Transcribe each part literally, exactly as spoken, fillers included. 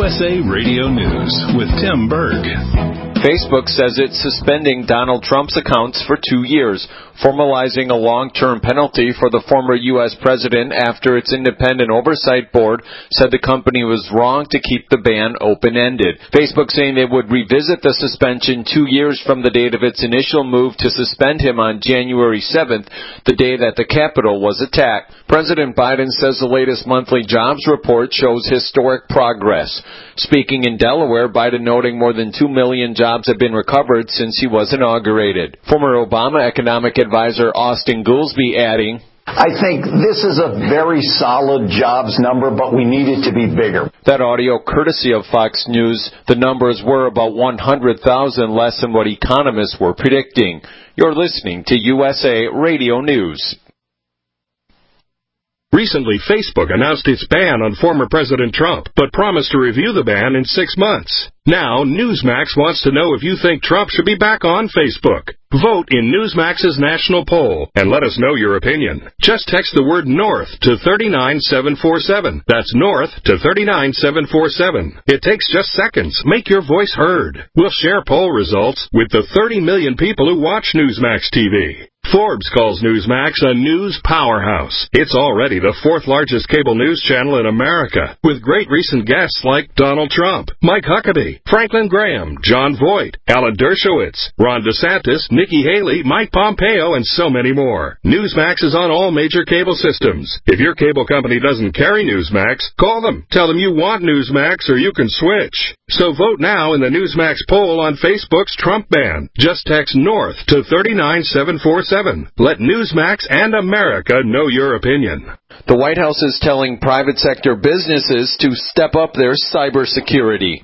U S A Radio News with Tim Berg. Facebook says it's suspending Donald Trump's accounts for two years, formalizing a long-term penalty for the former U S president after its independent oversight board said the company was wrong to keep the ban open-ended. Facebook saying they would revisit the suspension two years from the date of its initial move to suspend him on January seventh, the day that the Capitol was attacked. President Biden says the latest monthly jobs report shows historic progress. Speaking in Delaware, Biden noting more than two million jobs have been recovered since he was inaugurated. Former Obama economic advisor Austin Goolsbee adding, I think this is a very solid jobs number, but we need it to be bigger. That audio courtesy of Fox News. The numbers were about one hundred thousand less than what economists were predicting. You're listening to U S A Radio News. Recently, Facebook announced its ban on former President Trump, but promised to review the ban in six months. Now, Newsmax wants to know if you think Trump should be back on Facebook. Vote in Newsmax's national poll and let us know your opinion. Just text the word NORTH to three nine seven four seven. That's NORTH to three nine seven four seven. It takes just seconds. Make your voice heard. We'll share poll results with the thirty million people who watch Newsmax T V. Forbes calls Newsmax a news powerhouse. It's already the fourth largest cable news channel in America, with great recent guests like Donald Trump, Mike Huckabee, Franklin Graham, John Voight, Alan Dershowitz, Ron DeSantis, Nikki Haley, Mike Pompeo, and so many more. Newsmax is on all major cable systems. If your cable company doesn't carry Newsmax, call them. Tell them you want Newsmax or you can switch. So vote now in the Newsmax poll on Facebook's Trump ban. Just text NORTH to three nine seven four seven. Let Newsmax and America know your opinion. The White House is telling private sector businesses to step up their cybersecurity.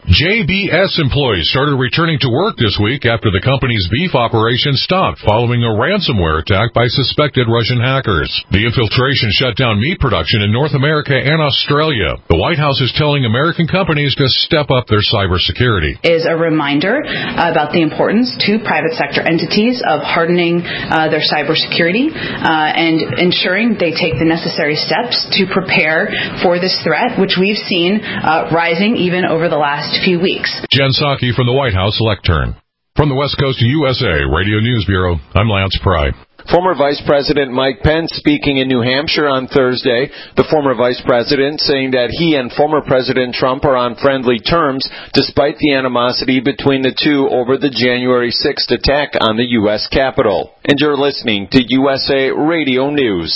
J B S employees started returning to work this week after the company's beef operation stopped following a ransomware attack by suspected Russian hackers. The infiltration shut down meat production in North America and Australia. The White House is telling American companies to step up their cybersecurity. Is a reminder about the importance to private sector entities of hardening uh, their cybersecurity uh, and ensuring they take the necessary steps to prepare for this threat, which we've seen uh, rising even over the last few weeks. Jen Psaki from the White House lectern. From the West Coast U S A Radio News Bureau, I'm Lance Pry. Former Vice President Mike Pence speaking in New Hampshire on Thursday. The former Vice President saying that he and former President Trump are on friendly terms despite the animosity between the two over the January sixth attack on the U S Capitol. And you're listening to U S A Radio News.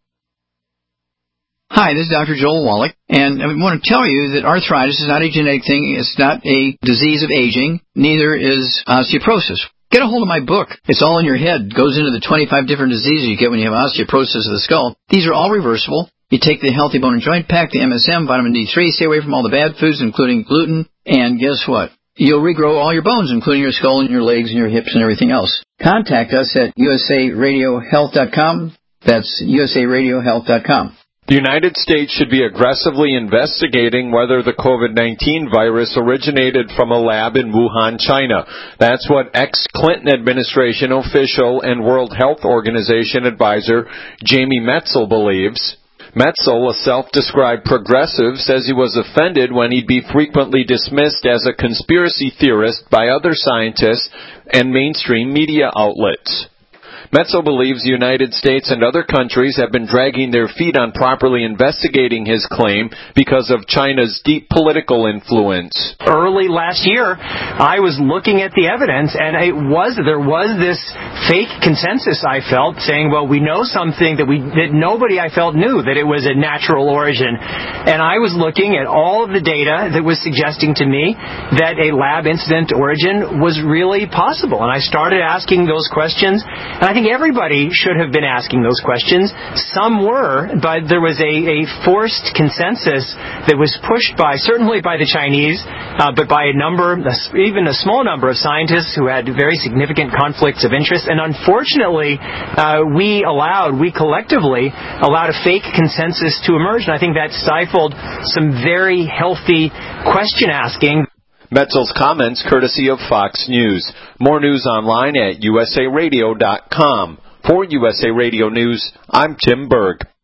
Hi, this is Doctor Joel Wallach, and I want to tell you that arthritis is not a genetic thing. It's not a disease of aging. Neither is osteoporosis. Get a hold of my book. It's all in your head. It goes into the twenty-five different diseases you get when you have osteoporosis of the skull. These are all reversible. You take the Healthy Bone and Joint Pack, the M S M, vitamin D three, stay away from all the bad foods, including gluten, and guess what? You'll regrow all your bones, including your skull and your legs and your hips and everything else. Contact us at U S A radio health dot com. That's U S A radio health dot com. The United States should be aggressively investigating whether the COVID nineteen virus originated from a lab in Wuhan, China. That's what ex-Clinton administration official and World Health Organization advisor Jamie Metzl believes. Metzl, a self-described progressive, says he was offended when he'd be frequently dismissed as a conspiracy theorist by other scientists and mainstream media outlets. Metzl believes the United States and other countries have been dragging their feet on properly investigating his claim because of China's deep political influence. Early last year, I was looking at the evidence, and it was there was this fake consensus, I felt, saying, well, we know something that we that nobody, I felt, knew, that it was a natural origin. And I was looking at all of the data that was suggesting to me that a lab incident origin was really possible. And I started asking those questions, and I I think everybody should have been asking those questions. Some were, but there was a, a forced consensus that was pushed by, certainly by the Chinese, uh, but by a number, even a small number of scientists who had very significant conflicts of interest. And unfortunately, uh, we allowed, we collectively allowed a fake consensus to emerge. And I think that stifled some very healthy question asking. Metzl's comments courtesy of Fox News. More news online at U S A radio dot com. For U S A Radio News, I'm Tim Berg.